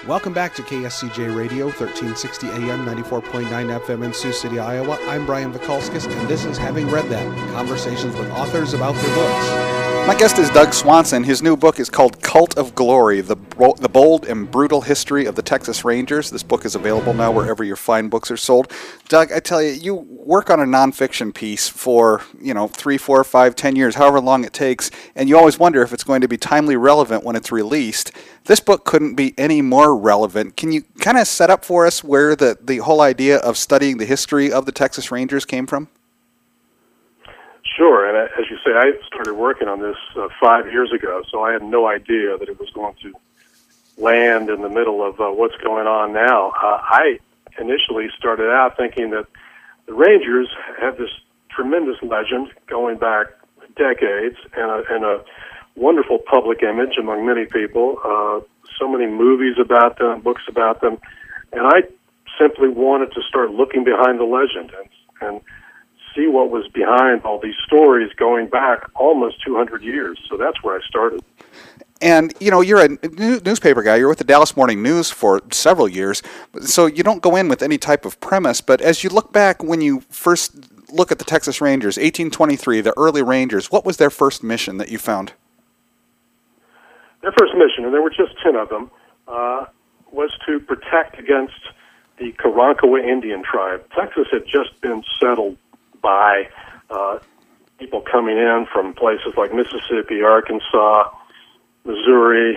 Welcome back to KSCJ Radio, 1360 AM, 94.9 FM in Sioux City, Iowa. I'm Brian Vikalskis, and this is Having Read That, conversations with authors about their books. My guest is Doug Swanson. His new book is called Cult of Glory, the bold and brutal history of the Texas Rangers. This book is available now wherever your fine books are sold. Doug, I tell you, you work on a nonfiction piece for, 3, 4, 5, 10 years, however long it takes, and you always wonder if it's going to be timely relevant when it's released. This book couldn't be any more relevant. Can you kind of set up for us where the whole idea of studying the history of the Texas Rangers came from? Sure, and as you say, I started working on this 5 years ago, so I had no idea that it was going to land in the middle of what's going on now. I initially started out thinking that the Rangers had this tremendous legend going back decades and a wonderful public image among many people, so many movies about them, books about them, and I simply wanted to start looking behind the legend and see what was behind all these stories going back almost 200 years. So that's where I started. And, you're a newspaper guy. You're with the Dallas Morning News for several years, so you don't go in with any type of premise. But as you look back, when you first look at the Texas Rangers, 1823, the early Rangers, what was their first mission that you found? Their first mission, and there were just 10 of them, was to protect against the Karankawa Indian tribe. Texas had just been settled by people coming in from places like Mississippi, Arkansas, Missouri,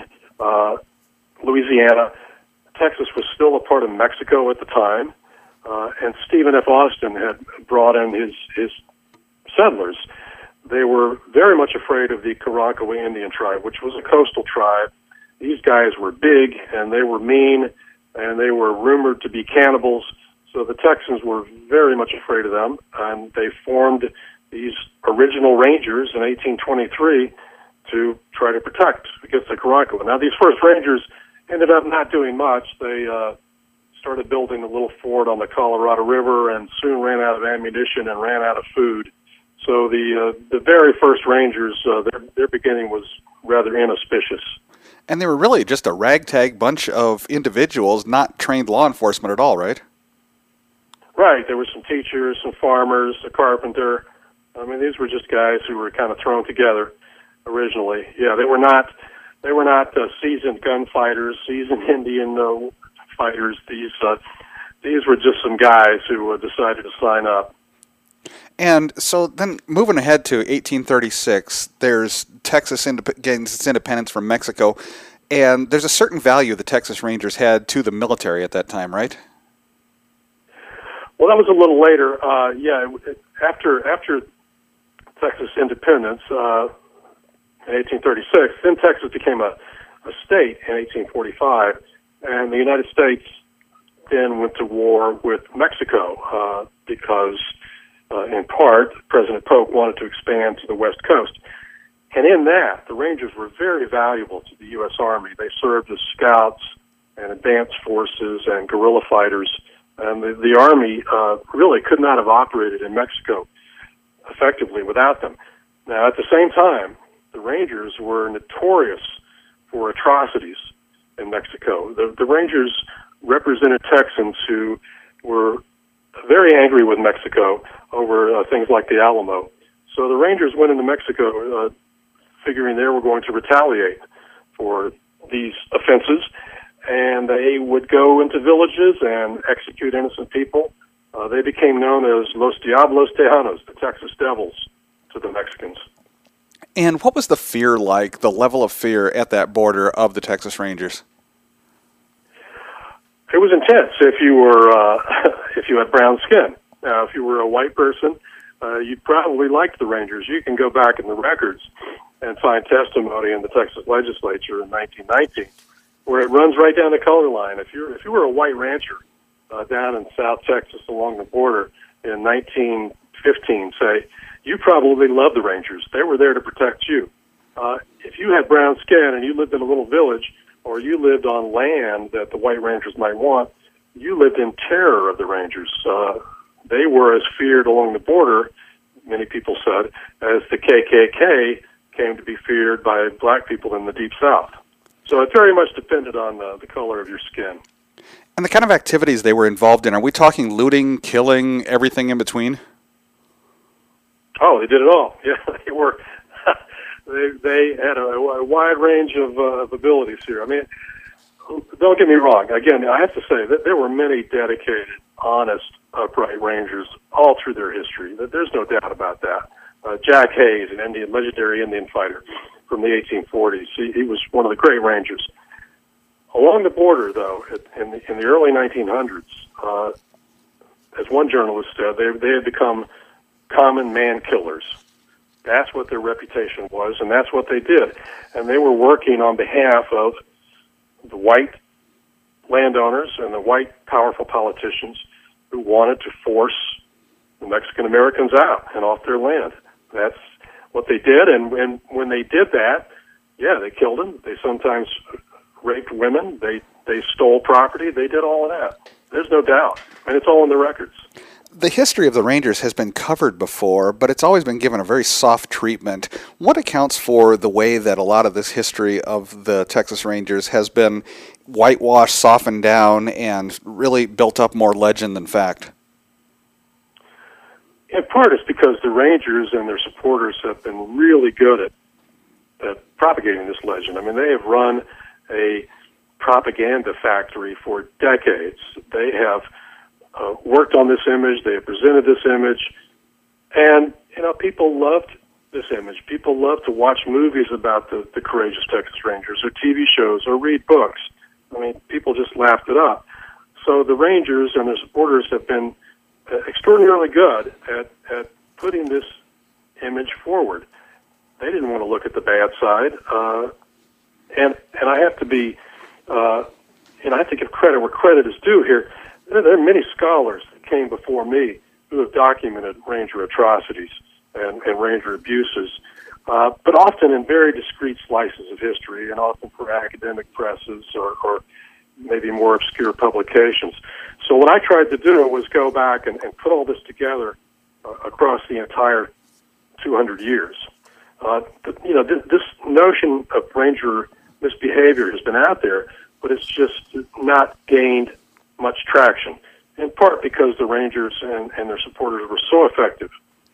Louisiana. Texas was still a part of Mexico at the time, and Stephen F. Austin had brought in his settlers. They were very much afraid of the Karankawa Indian tribe, which was a coastal tribe. These guys were big, and they were mean, and they were rumored to be cannibals. So the Texans were very much afraid of them, and they formed these original Rangers in 1823 to try to protect against the Karankawa. Now, these first Rangers ended up not doing much. They started building a little fort on the Colorado River and soon ran out of ammunition and ran out of food. So the very first Rangers, their beginning was rather inauspicious. And they were really just a ragtag bunch of individuals, not trained law enforcement at all, right? Right. There were some teachers, some farmers, a carpenter. I mean, these were just guys who were kind of thrown together originally. Yeah, they were not seasoned gunfighters, seasoned Indian fighters. These were just some guys who decided to sign up. And so then moving ahead to 1836, there's Texas gains its independence from Mexico, and there's a certain value the Texas Rangers had to the military at that time, right? Well, that was a little later. After Texas independence in 1836, then Texas became a state in 1845, and the United States then went to war with Mexico because, in part, President Polk wanted to expand to the West Coast. And in that, the Rangers were very valuable to the U.S. Army. They served as scouts and advanced forces and guerrilla fighters. And the Army really could not have operated in Mexico effectively without them. Now, at the same time, the Rangers were notorious for atrocities in Mexico. The Rangers represented Texans who were very angry with Mexico over things like the Alamo. So the Rangers went into Mexico figuring they were going to retaliate for these offenses, and they would go into villages and execute innocent people. They became known as Los Diablos Tejanos, the Texas Devils, to the Mexicans. And what was the fear like, the level of fear at that border of the Texas Rangers? It was intense if you were if you had brown skin. Now, if you were a white person, you probably liked the Rangers. You can go back in the records and find testimony in the Texas legislature in 1919 where it runs right down the color line. If you were a white rancher down in South Texas along the border in 1915, say, you probably loved the Rangers. They were there to protect you. If you had brown skin and you lived in a little village, or you lived on land that the White Rangers might want, you lived in terror of the Rangers. They were as feared along the border, many people said, as the KKK came to be feared by black people in the Deep South. So it very much depended on the color of your skin. And the kind of activities they were involved in, are we talking looting, killing, everything in between? Oh, they did it all. Yeah, they were. They had a wide range of abilities here. I mean, don't get me wrong. Again, I have to say that there were many dedicated, honest, upright Rangers all through their history. There's no doubt about that. Jack Hayes, an legendary Indian fighter from the 1840s, he was one of the great Rangers. Along the border, though, in the early 1900s, as one journalist said, they had become common man killers. That's what their reputation was, and that's what they did. And they were working on behalf of the white landowners and the white powerful politicians who wanted to force the Mexican Americans out and off their land. That's what they did, and when they did that, yeah, they killed them. They sometimes raped women. They stole property. They did all of that. There's no doubt, and it's all in the records. The history of the Rangers has been covered before, but it's always been given a very soft treatment. What accounts for the way that a lot of this history of the Texas Rangers has been whitewashed, softened down, and really built up more legend than fact? In part, it's because the Rangers and their supporters have been really good at propagating this legend. I mean, they have run a propaganda factory for decades. They have worked on this image. They have presented this image, and people loved this image. People loved to watch movies about the courageous Texas Rangers, or TV shows, or read books. I mean, people just laughed it up. So the Rangers and their supporters have been extraordinarily good at putting this image forward. They didn't want to look at the bad side, and I have to be, I have to give credit where credit is due here. There are many scholars that came before me who have documented Ranger atrocities and Ranger abuses, but often in very discrete slices of history, and often for academic presses or maybe more obscure publications. So what I tried to do was go back and put all this together across the entire 200 years. This notion of Ranger misbehavior has been out there, but it's just not gained much traction, in part because the Rangers and their supporters were so effective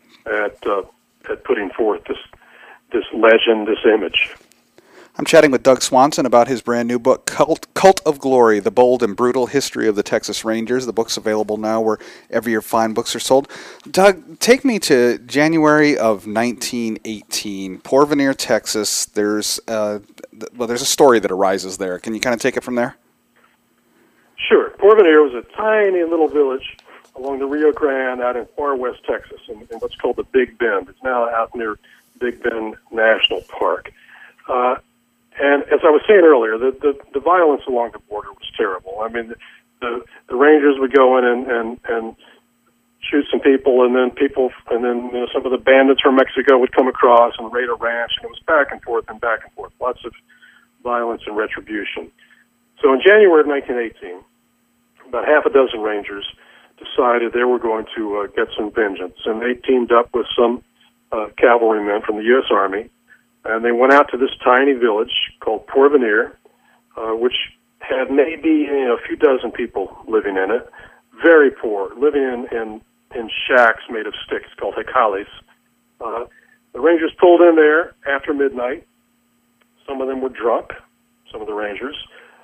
at putting forth this legend, this image. I'm chatting with Doug Swanson about his brand new book, Cult of Glory, The Bold and Brutal History of the Texas Rangers. The book's available now wherever your fine books are sold. Doug, take me to January of 1918, Porvenir, Texas. There's a story that arises there. Can you kind of take it from there? Sure. Porvenir was a tiny little village along the Rio Grande out in far west Texas in what's called the Big Bend. It's now out near Big Bend National Park. And as I was saying earlier, the violence along the border was terrible. I mean, the Rangers would go in and shoot some people, and then some of the bandits from Mexico would come across and raid a ranch, and it was back and forth, lots of violence and retribution. So in January of 1918, about half a dozen Rangers decided they were going to get some vengeance, and they teamed up with some cavalrymen from the U.S. Army, and they went out to this tiny village called Porvenir, which had maybe a few dozen people living in it, very poor, living in shacks made of sticks called jacales. The Rangers pulled in there after midnight. Some of them were drunk, some of the Rangers,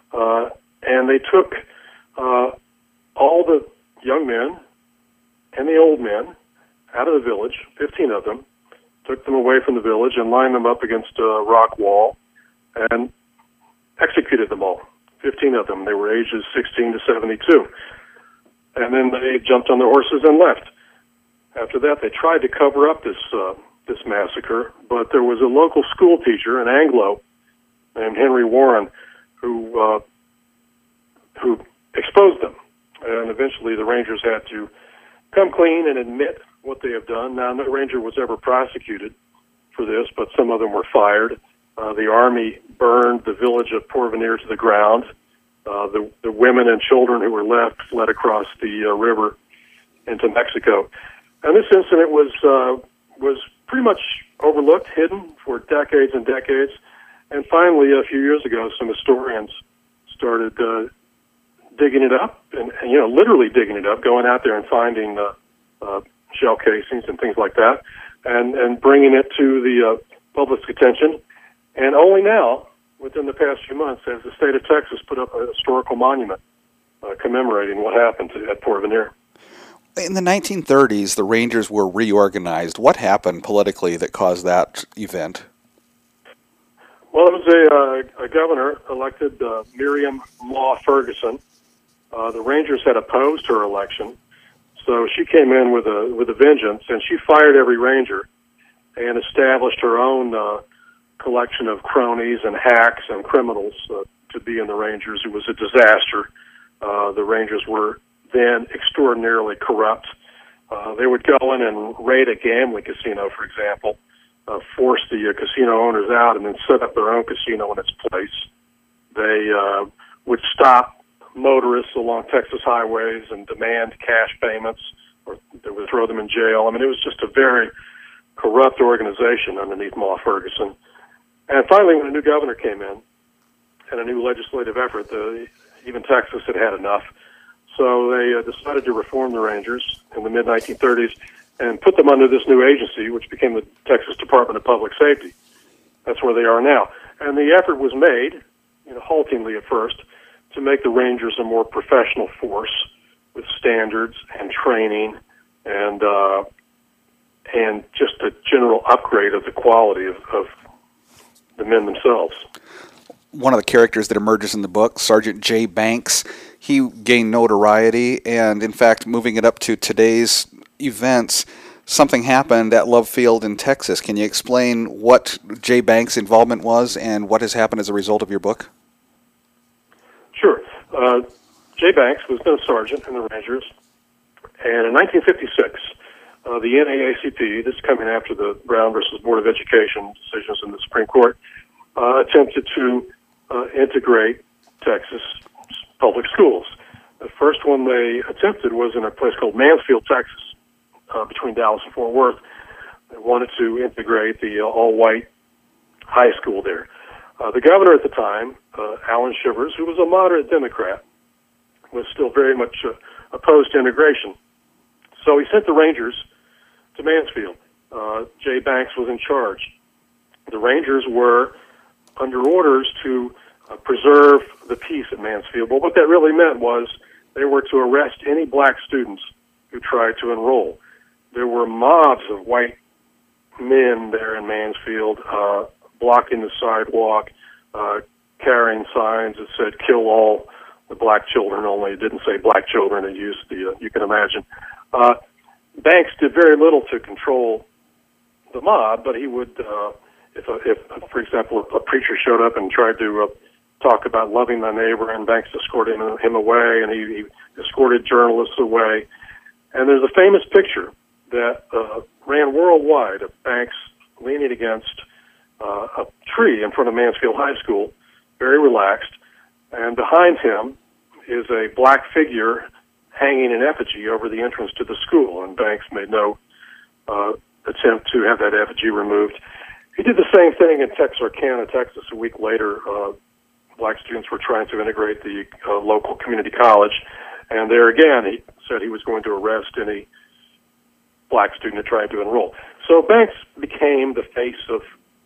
and they took all the young men and the old men out of the village, 15 of them, took them away from the village and lined them up against a rock wall and executed them all, 15 of them. They were ages 16 to 72. And then they jumped on their horses and left. After that, they tried to cover up this massacre, but there was a local school teacher, an Anglo, named Henry Warren, who exposed them. And eventually the Rangers had to come clean and admit what they have done. Now, no Ranger was ever prosecuted for this, but some of them were fired. The Army burned the village of Porvenir to the ground. The women and children who were left fled across the river into Mexico. And this incident was pretty much overlooked, hidden for decades and decades. And finally, a few years ago, some historians started digging it up, and literally digging it up, going out there and finding shell casings and things like that, and bringing it to the public's attention. And only now, within the past few months, has the state of Texas put up a historical monument commemorating what happened at Port Veneer. In the 1930s, the Rangers were reorganized. What happened politically that caused that event? Well, it was a governor elected, Miriam Law Ferguson. The Rangers had opposed her election, so she came in with a vengeance, and she fired every Ranger and established her own collection of cronies and hacks and criminals to be in the Rangers. It was a disaster. The Rangers were then extraordinarily corrupt. They would go in and raid a gambling casino, for example, force the casino owners out, and then set up their own casino in its place. They would stop motorists along Texas highways and demand cash payments, or they would throw them in jail. I mean, it was just a very corrupt organization underneath Ma Ferguson. And finally, when a new governor came in and a new legislative effort, even Texas had had enough. So they decided to reform the Rangers in the mid-1930s and put them under this new agency, which became the Texas Department of Public Safety. That's where they are now. And the effort was made, haltingly at first, to make the Rangers a more professional force with standards and training and just a general upgrade of the quality of the men themselves. One of the characters that emerges in the book, Sergeant Jay Banks, he gained notoriety, and in fact, moving it up to today's events, something happened at Love Field in Texas. Can you explain what Jay Banks' involvement was and what has happened as a result of your book? Sure. Jay Banks was then a sergeant in the Rangers, and in 1956, the NAACP, this is coming after the Brown versus Board of Education decisions in the Supreme Court, attempted to integrate Texas public schools. The first one they attempted was in a place called Mansfield, Texas, between Dallas and Fort Worth. They wanted to integrate the all-white high school there. The governor at the time, Alan Shivers, who was a moderate Democrat, was still very much opposed to integration. So he sent the Rangers to Mansfield. Jay Banks was in charge. The Rangers were under orders to preserve the peace at Mansfield, but what that really meant was they were to arrest any black students who tried to enroll. There were mobs of white men there in Mansfield, blocking the sidewalk, carrying signs that said "kill all the black children," only it didn't say black children. It used the, you can imagine. Banks did very little to control the mob, but he would, if for example, a preacher showed up and tried to talk about loving thy neighbor, and Banks escorted him away, and he escorted journalists away. And there's a famous picture that ran worldwide of Banks leaning against a tree in front of Mansfield High School, very relaxed, and behind him is a black figure hanging in effigy over the entrance to the school, and Banks made no attempt to have that effigy removed. He did the same thing in Texarkana, Texas. A week later, black students were trying to integrate the local community college, and there again he said he was going to arrest any black student who tried to enroll. So Banks became the face of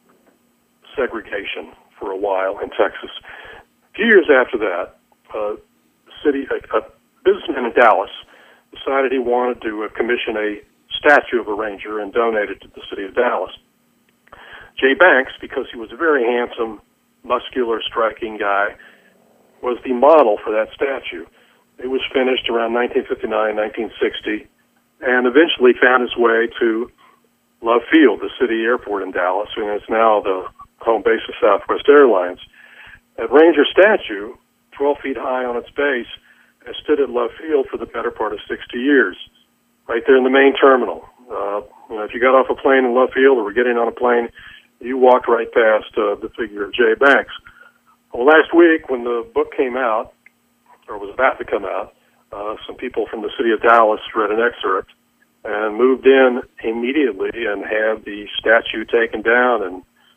segregation for a while in Texas. A few years after that, a businessman in Dallas decided he wanted to commission a statue of a Ranger and donate it to the city of Dallas. Jay Banks, because he was a very handsome, muscular, striking guy, was the model for that statue. It was finished around 1959, 1960, and eventually found its way to Love Field, the city airport in Dallas, and it's now the home base of Southwest Airlines. That Ranger statue, 12 feet high on its base, has stood at Love Field for the better part of 60 years, right there in the main terminal. If you got off a plane in Love Field or were getting on a plane, you walked right past the figure of Jay Banks. Well, last week when the book came out, or was about to come out, some people from the city of Dallas read an excerpt and moved in immediately and had the statue taken down and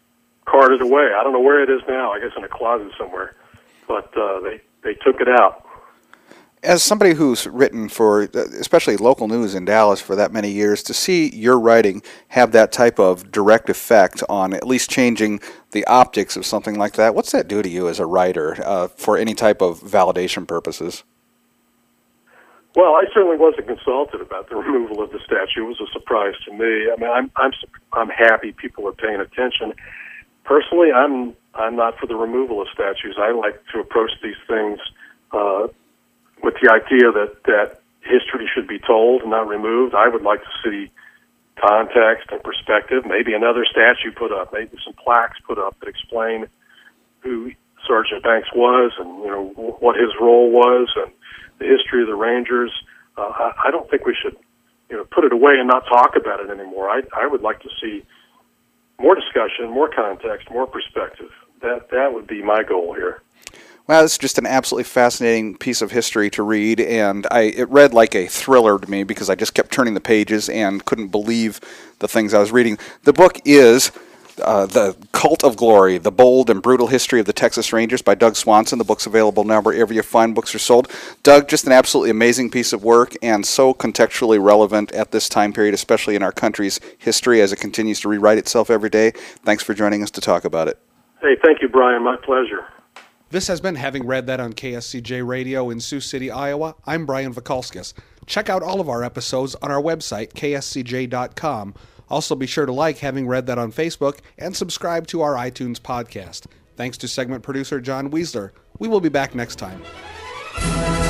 carted away. I don't know where it is now. I guess in a closet somewhere. But they took it out. As somebody who's written for, especially local news in Dallas for that many years, to see your writing have that type of direct effect on at least changing the optics of something like that, what's that do to you as a writer for any type of validation purposes? Well, I certainly wasn't consulted about the removal of the statue. It was a surprise to me. I mean, I'm happy people are paying attention. Personally, I'm not for the removal of statues. I like to approach these things with the idea that history should be told and not removed. I would like to see context and perspective, maybe another statue put up, maybe some plaques put up that explain who Sergeant Banks was and what his role was and the history of the Rangers. I don't think we should put it away and not talk about it anymore. I would like to see more discussion, more context, more perspective. That would be my goal here. Well, it's just an absolutely fascinating piece of history to read, and it read like a thriller to me because I just kept turning the pages and couldn't believe the things I was reading. The book is The Cult of Glory, The Bold and Brutal History of the Texas Rangers by Doug Swanson. The book's available now wherever you find books are sold. Doug, just an absolutely amazing piece of work and so contextually relevant at this time period, especially in our country's history as it continues to rewrite itself every day. Thanks for joining us to talk about it. Hey, thank you, Brian. My pleasure. This has been Having Read That on KSCJ Radio in Sioux City, Iowa. I'm Brian Vakalskis. Check out all of our episodes on our website, kscj.com. Also, be sure to like Having Read That on Facebook and subscribe to our iTunes podcast. Thanks to segment producer John Weisler. We will be back next time.